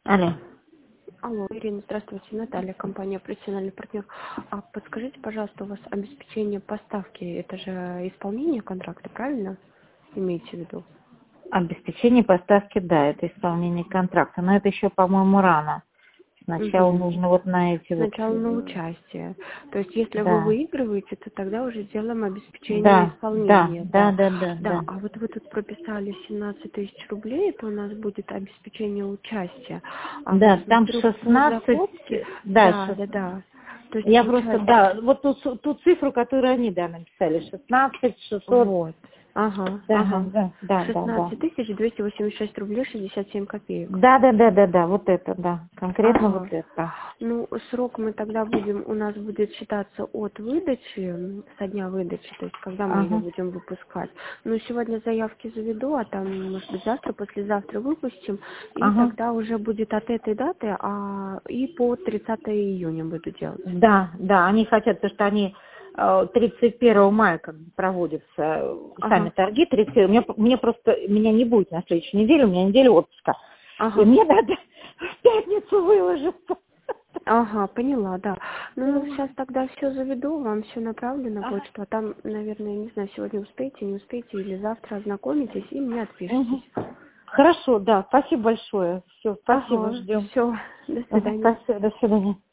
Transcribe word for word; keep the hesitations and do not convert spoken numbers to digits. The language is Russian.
Алло. Алло, Ирина, здравствуйте, Наталья, компания «Профессиональный партнер». А подскажите, пожалуйста, у вас обеспечение поставки, это же исполнение контракта, правильно имеете в виду? Обеспечение поставки, да, это исполнение контракта. Но это еще, по-моему, рано. Сначала Угу. нужно вот на эти вот... Сначала на участие. То есть, если вы Да, выигрываете, то тогда уже сделаем обеспечение да, да, исполнения, да, да. да, да, Да, да. а вот вы тут прописали семнадцать тысяч рублей, это у нас будет обеспечение участия. А вот Да, там смотрю, по шестнадцать, закупке, да, да, шест- да, да. То есть я просто, получается, да, вот ту, цу- ту цифру, которую они, да, написали, шестнадцать шестьсот, вот. Ага, да, ага. да, да, да, да. шестнадцать тысяч двести восемьдесят шесть рублей шестьдесят семь копеек. Да, да, да, да, да, вот это, да, конкретно вот Ага. это. Ну, срок мы тогда будем, у нас будет считаться от выдачи, м, со дня выдачи, то есть когда мы ее Ага, будем выпускать. Ну, сегодня заявки заведу, а там, может быть, завтра, послезавтра выпустим, и ага. тогда уже будет от этой даты, а и по тридцатого июня буду делать. Да, да, они хотят, потому что они э, тридцать первого мая как бы проводятся э, сами Ага, торги. тридцать первого. Мне, мне просто, меня не будет на следующей неделе, у меня неделя отпуска. И ага. мне надо в пятницу выложиться. Ага, поняла, да. Ну, сейчас тогда все заведу, вам все направлю на Ага. почту, а там, наверное, не знаю, сегодня успеете, не успеете, или завтра ознакомитесь и мне Мгм. отпишитесь. Хорошо, да, спасибо большое. Все, спасибо, Ага, ждем. все, до Ага, свидания. спасибо, до свидания.